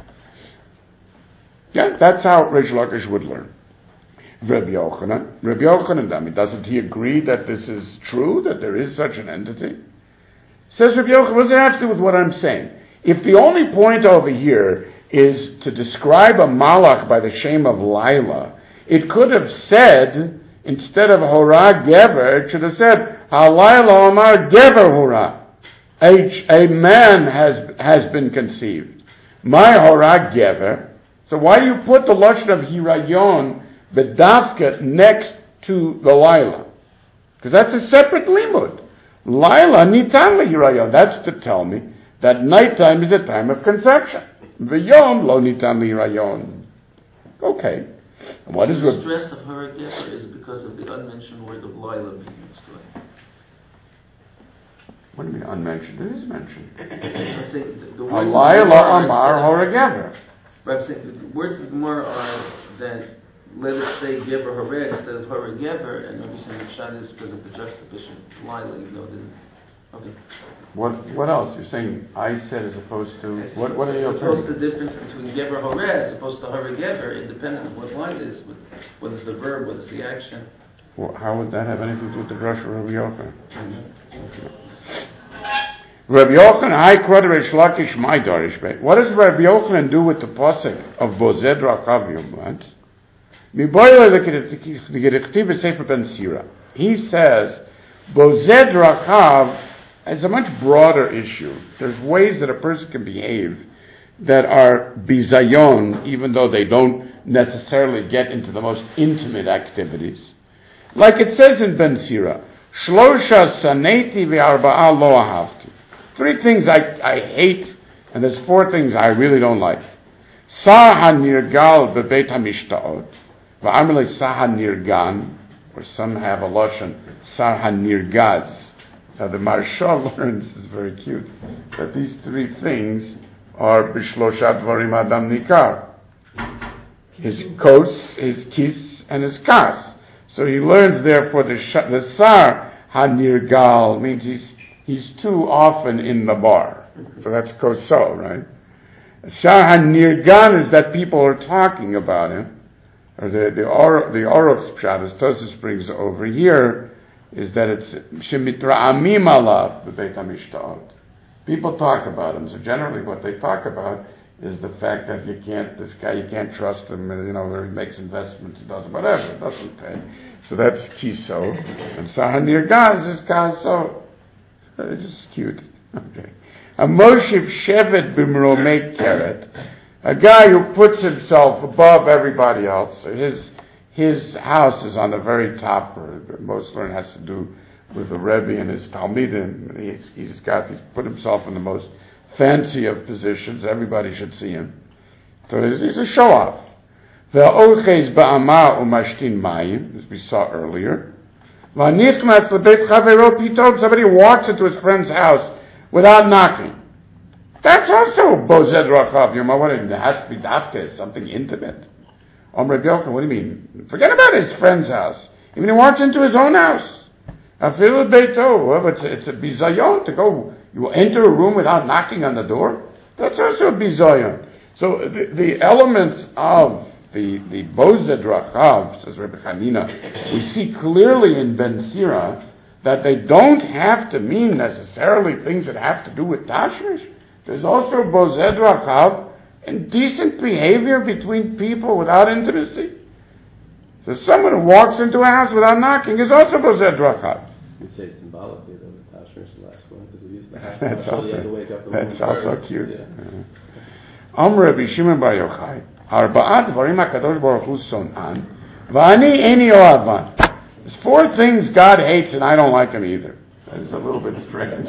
Yeah, that's how Reish Lakish would learn. Rabbi Yochanan, Rabbi Yochanan, I mean, doesn't he agree that this is true, that there is such an entity? Says Rabbi Yochanan, what does it have to do with what I'm saying? If the only point over here is to describe a malach by the shame of Laila, it could have said, instead of Hora Gever, it should have said, Halayla Omar Gever Hora. A, a man has has been conceived. My Hora Gever. So why do you put the lashon of Hirayon, Bedavka, next to the Laila? Because that's a separate limud. Laila nitan lehirayon. That's to tell me that nighttime is a time of conception. V'yom lo nitan lehirayon. Okay. And what is the the stress of Hora Gever is because of the unmentioned word of Laila being next to it. What do you mean unmentioned? It is mentioned. I'm saying the, the words Halayla Amar Hora Gever. Right, I'm saying the words of the Gemara are that let us say Gever Hora instead of Hora Gever, and I'm saying the shot is because of the juxtaposition of Laila, even though it isn't. Okay. What what else? You're saying I said as opposed to what? What are the As opposed to alternatives? the difference between Gever Hora as opposed to Hora Gever, independent of what line it is, what, what is the verb, what is the action. Well, how would that have anything to do with the brush of Rabbi Yochanan? Rabbi Yochanan, I quote Reish Lakish, my Darish. What does Rabbi Yochanan do with the pasuk of Bozed Rachav Yomlant? He says, Bozed Rachav is a much broader issue. There's ways that a person can behave that are bizayon, even though they don't necessarily get into the most intimate activities. Like it says in Ben Sira, Shlosha saneti ve'arba'a lo ahavti. Three things I, I hate, and there's four things I really don't like. Sar ha-nirgal bebeit ha-mishta'ot. V'amrele sar ha-nirgan, or some have a lotion, sar ha-nirgaz. Now the Marshal learns, this is very cute, that these three things are bishloshat dvarim adam nikar. His kos, his kis, and his kas. So he learns therefore the, sh- the sar ha-nirgal means he's He's too often in the bar. So that's koso, right? Shah ha-nirgan is that people are talking about him. Or the, the, or, the Oroch Pshat, as Tosfos brings over here, is that it's shemitra'amim alav b'beit hamishtaot. People talk about him. So generally what they talk about is the fact that you can't, this guy, you can't trust him, and, you know, he makes investments, he doesn't, whatever, it doesn't pay. So that's kiso. And Sahanir Gaz is kaso. It's just cute. Okay. A Moshiv Shevet Bimromei Keret. A guy who puts himself above everybody else. His, his house is on the very top, or most learn has to do with the Rebbe and his Talmidim. He's, he's got, he's put himself in the most fancy of positions. Everybody should see him. So he's, he's a show-off. Ve'olcheis ba'amar u'mashtin mayim, as we saw earlier. V'anichnas lebeit chavero pitom, somebody walks into his friend's house without knocking. That's also bozed rachav. You know what? It has to be dafke, something intimate. Omer Yochanan, what do you mean? Forget about his friend's house. Even he walks into his own house. Afilu beito, it's, it's a bizayon to go. You enter a room without knocking on the door. That's also a bizayon. So the, the elements of the the bozed rachav, says Rebbe Chanina, we see clearly in Ben Sira that they don't have to mean necessarily things that have to do with tashmish. There's also bozed rachav and decent behavior between people without intimacy. So someone who walks into a house without knocking is also bozed rachav. You say it symbolically, though, the Tashmish, the last one, because we used the house. That's also, you had to wake up the that's woman also first. cute. Yeah. Amr Rabbi Shimon Bar Yochai, Arba'at Dvarim HaKadosh Baruch Hu Son'an, V'ani Eini Ohavan. There's four things God hates and I don't like them either. That's a little bit strange.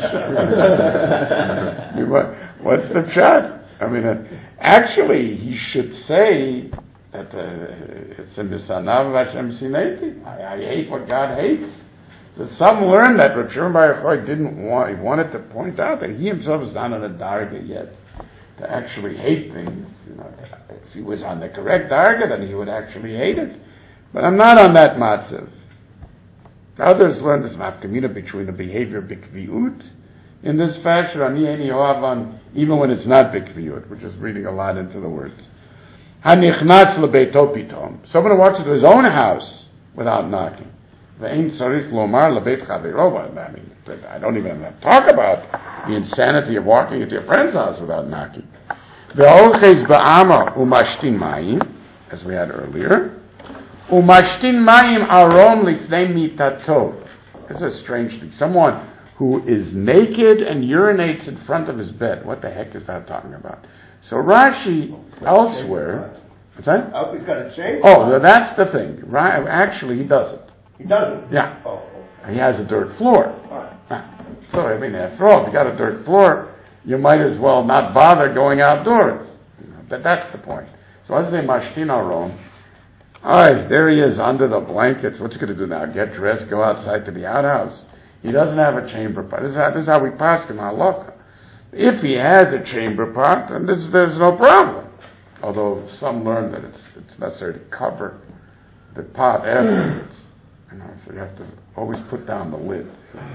What's the pshat? I mean, uh, actually, he should say that uh, it's in the Sanav Hashem Sineti. I, I hate what God hates. So some learn that Rav Shimon Bar Yochai didn't want, he wanted to point out that he himself is not on a darga yet to actually hate things. You know, if he was on the correct darga, then he would actually hate it. But I'm not on that matzav. Others learn this nafkamina between the behavior bikviut in this fashion, ani eni ohavan, even when it's not bikviut. We're just reading a lot into the words. Hanichnatz lebeito pitom. Someone who walks into his own house without knocking. Ve'ein tzarich lomar lebeit chavero. I mean, I don't even have to talk about the insanity of walking into your friend's house without knocking. Ve'olcheis ba'ama umashtin mayim, as we had earlier. Umashtin mayim aron lifnei mitato. This is a strange thing. Someone who is naked and urinates in front of his bed. What the heck is that talking about? So Rashi elsewhere. What's that? Oh, he's got a change? Oh, that's the thing. Right? Actually, he doesn't. He doesn't? Yeah. Oh, okay. He has a dirt floor. Right. So, I mean, after all, if you got a dirt floor, you might as well not bother going outdoors. But that's the point. So let's say Mashtin Aron. Alright, there he is under the blankets. What's he going to do now? Get dressed, go outside to the outhouse. He doesn't have a chamber pot. This is how, this is how we pass him halacha. If he has a chamber pot, then this, there's no problem. Although some learn that it's, it's necessary to cover the pot afterwards. You know, so you have to always put down the lid.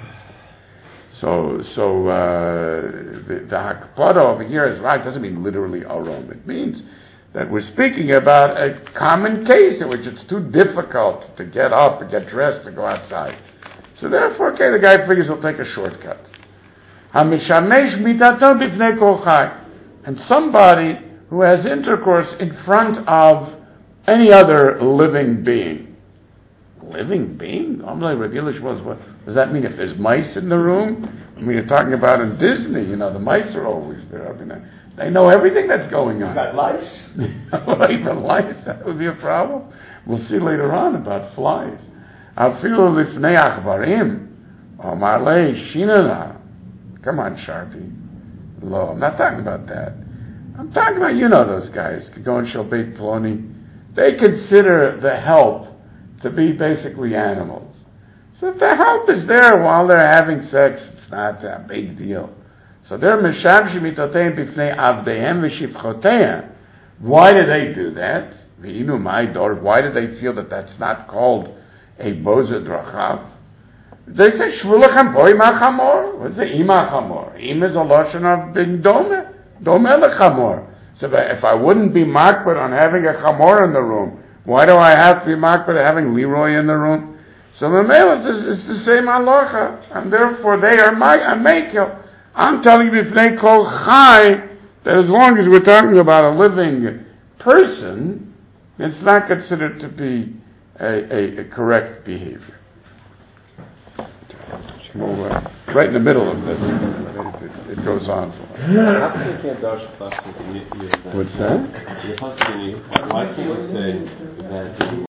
So, so uh, the, the hakpada over here is right. It doesn't mean literally aron. It means that we're speaking about a common case in which it's too difficult to get up and get dressed and go outside. So therefore, okay, the guy figures he'll take a shortcut. Hamishamesh mitato bifnei kol chai. And somebody who has intercourse in front of any other living being. Living being? What does that mean? If there's mice in the room? I mean, you're talking about in Disney, you know, the mice are always there. I mean, they know everything that's going on. You got lice? Well, even lice, that would be a problem. We'll see later on about flies. Afilu lifnei achvarim, omar lei shinana. Come on, Sharpie. Lo, I'm not talking about that. I'm talking about, you know those guys, go and Shalbeit Ploni. They consider the help to be basically animals. So if the help is there while they're having sex, it's not a big deal. So they're mishamshim mitoteim bifnei avdehem v'shifchoteim. Why do they do that? V'inu ma'idor. Why do they feel that that's not called a bozed rachav? They say shvulachem boi ma'chamor. What's the ima chamor? Im is a loshon of being dome. Dome lechamor. So if I wouldn't be makbid on having a chamor in the room, why do I have to be makbid having Leroy in the room? So the male is it's the same halacha, and therefore they are my a makel. I'm telling you, if they call chai, that as long as we're talking about a living person, it's not considered to be a, a, a correct behavior. Well, uh, right in the middle of this, it, it goes on. How come you can't dodge the plastic? What's that? Why can't you say that